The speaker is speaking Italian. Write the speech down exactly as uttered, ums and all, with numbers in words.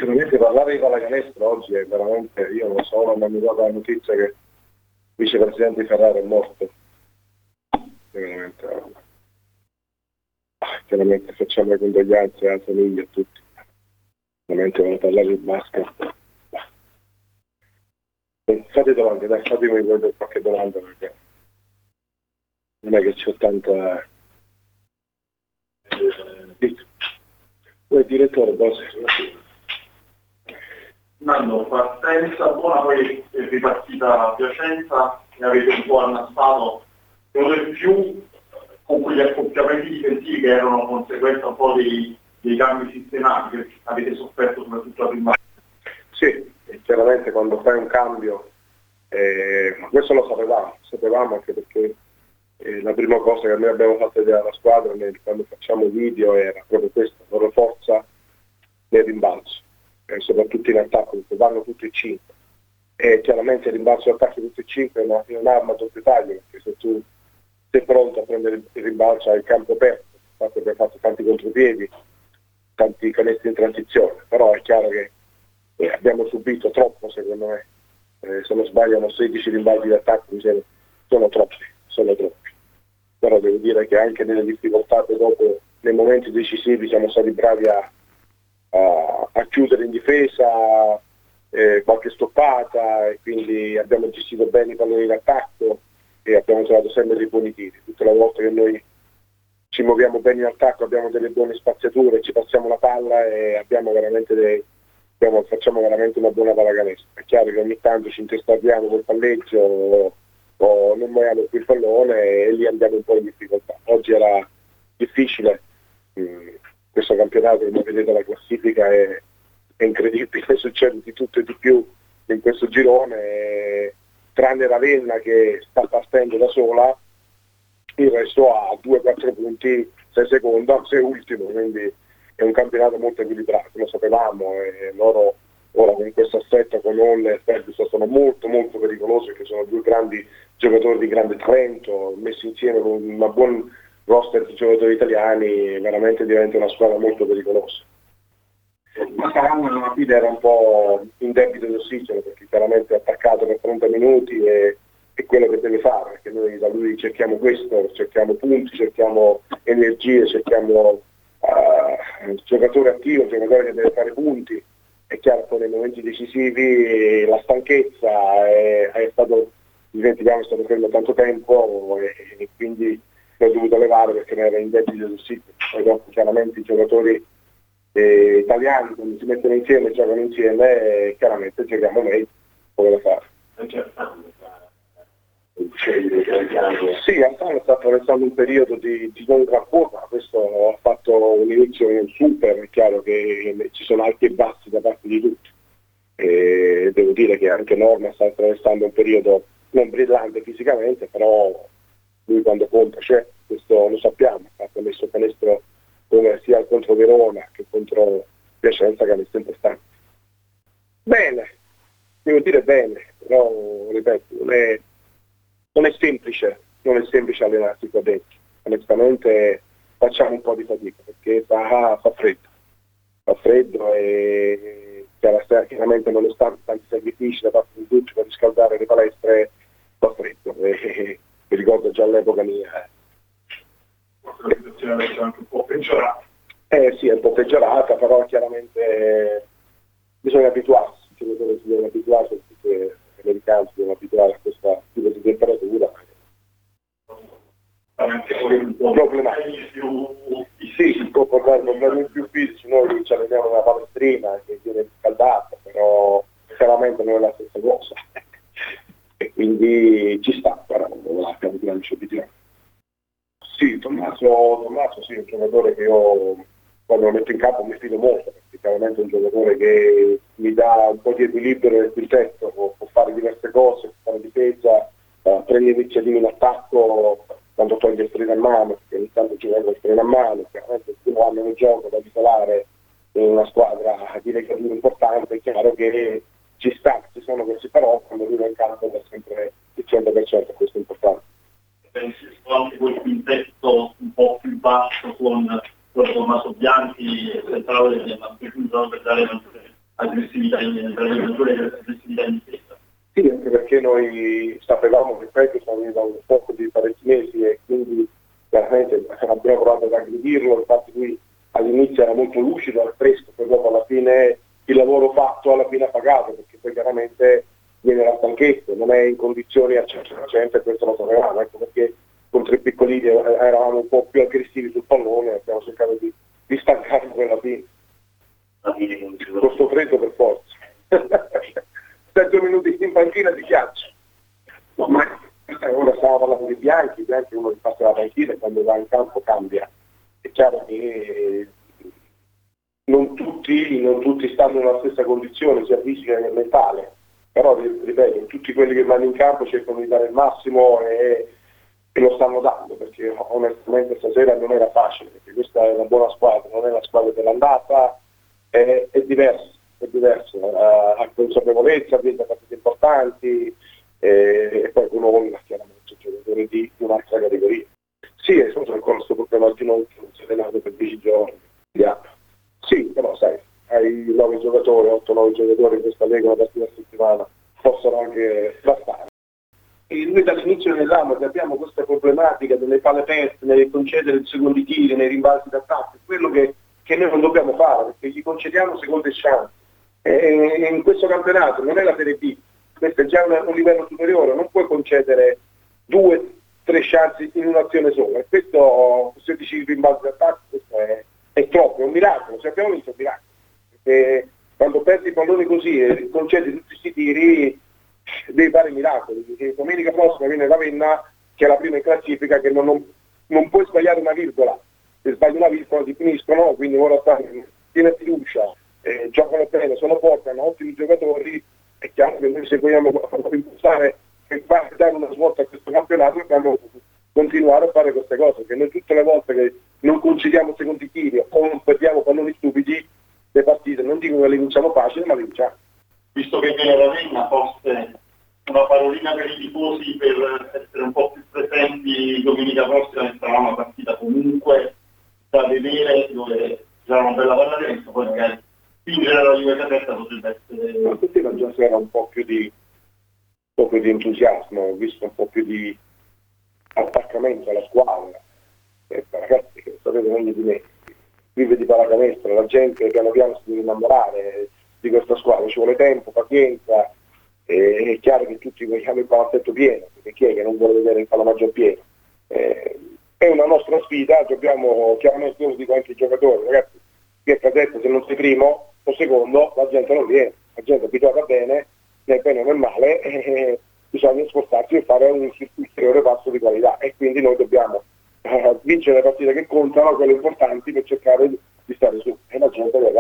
sinceramente parlare di pallacanestro oggi è veramente, io non so, ora mi è arrivata la notizia che il vicepresidente di Ferrari è morto. È veramente, ah, chiaramente facciamo le condoglianze alla famiglia e a tutti. Veramente voglio parlare di basket. Fate domande, dai, fatemi qualche domanda perché non è che c'ho tanta... Eh, poi direttore, boss. Nando, partenza buona, poi è ripartita a Piacenza e avete un po' annassato quello del più con quegli accoppiamenti difensivi che erano conseguenza un po' dei, dei cambi sistematici che avete sofferto soprattutto la prima. Sì, chiaramente quando fai un cambio, eh, ma questo lo sapevamo, sapevamo anche perché eh, la prima cosa che noi abbiamo fatto vedere alla squadra nel, quando facciamo video era proprio questa, la loro forza nel rimbalzo. Eh, soprattutto in attacco, perché vanno tutti e cinque. E chiaramente il rimbalzo d'attacco di tutti e cinque è, una, è un'arma a doppio taglio, perché se tu sei pronto a prendere il rimbalzo hai il campo aperto, infatti abbiamo fatto tanti contropiedi, tanti canestri in transizione, però è chiaro che eh, abbiamo subito troppo secondo me, eh, se non sbagliano sedici rimbalzi d'attacco, sono troppi, sono troppi. Però devo dire che anche nelle difficoltà dopo, nei momenti decisivi siamo stati bravi a A, a chiudere in difesa, eh, qualche stoppata, e quindi abbiamo gestito bene i palloni d'attacco e abbiamo trovato sempre dei buoni tiri. Tutte le volte che noi ci muoviamo bene in attacco abbiamo delle buone spaziature, ci passiamo la palla e abbiamo veramente dei, abbiamo, facciamo veramente una buona pallacanestro. È chiaro che ogni tanto ci intestardiamo col palleggio o, o non muoviamo più il pallone e lì andiamo un po' in difficoltà. Oggi era difficile. Mh, questo campionato, come vedete la classifica è, è incredibile, succede di tutto e di più in questo girone, e, tranne Ravenna che sta partendo da sola, il resto ha due quattro punti, sei secondo, sei ultimo, quindi è un campionato molto equilibrato, lo sapevamo, e loro ora con questo assetto con Olle e Ferguson sono molto molto pericolosi perché sono due grandi giocatori di grande talento, messi insieme con una buona roster di giocatori italiani, veramente diventa una squadra molto pericolosa. Ma Saranno alla fine era un po' in debito di ossigeno perché chiaramente è attaccato per trenta minuti e è quello che deve fare, perché noi da lui cerchiamo questo, cerchiamo punti, cerchiamo energie, cerchiamo uh, giocatore attivo, giocatore che deve fare punti. È chiaro che nei momenti decisivi la stanchezza è, è stato, dimentichiamo, è stato fermo tanto tempo e, e quindi l'ho dovuto levare perché non era in debito del sito. Poi dopo chiaramente i giocatori eh, italiani quando si mettono insieme e giocano insieme e chiaramente giochiamo meglio, come da fare. Sì, Antano sta attraversando un periodo di, di non gran forma, questo ha fatto un inizio super, è chiaro che ci sono alti e bassi da parte di tutti. E devo dire che anche Norma sta attraversando un periodo non brillante fisicamente, però lui quando conta c'è, questo lo sappiamo, ha messo canestro come sia contro Verona che contro Piacenza, canestro importante. Bene, devo dire bene, però ripeto, non è, non è semplice, non è semplice allenarsi qua dentro. Onestamente facciamo un po' di fatica perché fa, fa freddo, fa freddo e chiaramente nonostante tanti sacrifici da parte di tutti per riscaldare le palestre, fa freddo. E, mi ricordo già all'epoca mia. La situazione è anche un po' peggiorata. Eh sì, è un po' peggiorata, però chiaramente bisogna abituarsi, si deve abituare, perché gli americani si devono abituare a questo tipo di temperatura. Problematico. Sì, si può portare problemi più fisici, noi ci alleniamo una palestrina che viene riscaldata, però chiaramente non è la stessa cosa. E quindi ci sta, però la piano ci abituiamo. Sì, Tommaso, Tommaso sì, è un giocatore che io quando lo metto in campo mi fido molto, perché chiaramente è un giocatore che mi dà un po' di equilibrio nel quintetto, può, può fare diverse cose, può fare difesa, eh, prende iniziative in attacco quando toglie il freno a mano, perché ogni tanto gioca con il freno a mano, chiaramente il primo anno nel gioco da titolare in una squadra di recadura importante, è chiaro che ci sta, ci sono questi però quando lui va in campo è sempre il cento per cento, questo è importante. Pensi anche quel quintetto un po' più basso con Tommaso Bianchi e Centrale che hanno piaciuto per dare aggressività in aggressività in difesa. Sì, anche perché noi sapevamo che questo stava venendo da un poco di parecchi mesi e quindi veramente abbiamo provato ad aggredirlo, infatti lui all'inizio era molto lucido, al fresco, poi dopo alla fine il lavoro fatto alla fine ha pagato, perché poi chiaramente viene la stanchezza, non è in condizioni al cento per cento e questo lo sapevamo, ecco perché con tre piccolini eravamo un po' più aggressivi sul pallone e abbiamo cercato di, di stancarlo per la fine. Questo freddo per forza. Sette minuti in panchina di ghiaccio. No, ma ora stiamo parlando di bianchi, i bianchi uno che passa la panchina e quando va in campo cambia. È chiaro che non tutti, non tutti stanno nella stessa condizione, sia fisica che mentale, però ripeto, tutti quelli che vanno in campo cercano di dare il massimo e, e lo stanno dando, perché onestamente stasera non era facile, perché questa è una buona squadra, non è la squadra dell'andata, è, è diverso, è diverso, ha, ha consapevolezza, ha vinto partite importanti e, e poi uno vuole chiaramente giocatori di, di un'altra categoria. Sì, è stato ancora questo problema di non si è allenato per dieci giorni. Yeah. Sì, però sai, hai nove giocatori, otto nove giocatori in questa lega una partita a settimana, possono anche bastare. E noi dall'inizio dell'anno che abbiamo questa problematica delle palle perse, nel concedere i secondi tiri, nei rimbalzi d'attacco, è quello che, che noi non dobbiamo fare, perché gli concediamo seconde chance. E in questo campionato non è la Serie B, questo è già un, un livello superiore, non puoi concedere due, tre chance in un'azione sola. E questo, se dici rimbalzi d'attacco, questo è, è troppo, è un miracolo, se abbiamo visto un miracolo. Perché quando perdi i palloni così e concedi tutti questi tiri, devi fare miracoli, perché domenica prossima viene Ravenna che è la prima in classifica, che non, non, non puoi sbagliare una virgola, se sbagli una virgola ti finiscono, quindi ora stanno piena fiducia, eh, giocano bene, sono forti, hanno ottimi giocatori, è chiaro che noi se vogliamo impostare e dare una svolta a questo campionato dobbiamo continuare a fare queste cose, perché noi tutte le volte che non concediamo secondi tiri o non perdiamo palloni stupidi, le partite non dico che le vinciamo facili, ma le vinciamo. Visto che viene Ravenna, forse una parolina per i tifosi per essere un po' più presenti domenica prossima, che sarà una partita comunque da vedere, dove sarà una bella pallacanestro, poi magari spingere la Juve Caserta potrebbe essere... Ma poteva già c'era un po' più di un po' più di entusiasmo, ho visto un po' più di attaccamento alla squadra. E, ragazzi, che sapete meglio di me, vive di pallacanestro, la gente piano piano si deve innamorare di questa squadra, ci vuole tempo, pazienza, e è chiaro che tutti vogliamo il palazzetto pieno, perché chi è che non vuole vedere il palamaggio pieno? Eh, è una nostra sfida, dobbiamo, chiaramente io lo dico anche ai giocatori, ragazzi, qui a Caserta se non sei primo o secondo la gente non viene, la gente è abituata bene, né bene né male, eh, bisogna spostarsi e fare un ulteriore passo di qualità e quindi noi dobbiamo eh, vincere le partite che contano, quelle importanti, per cercare di, di stare su, e la gente deve